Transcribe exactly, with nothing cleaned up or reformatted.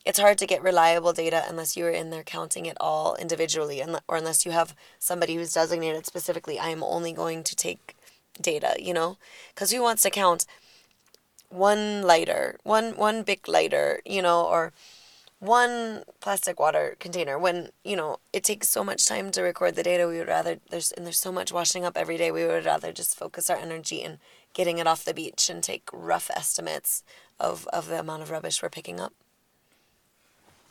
it's hard to get reliable data unless you're in there counting it all individually, or unless you have somebody who's designated specifically, I'm only going to take data, you know? Because who wants to count one lighter, one one big lighter, you know, or one plastic water container when, you know, it takes so much time to record the data. We would rather, there's, and there's so much washing up every day, we would rather just focus our energy in getting it off the beach and take rough estimates of, of the amount of rubbish we're picking up.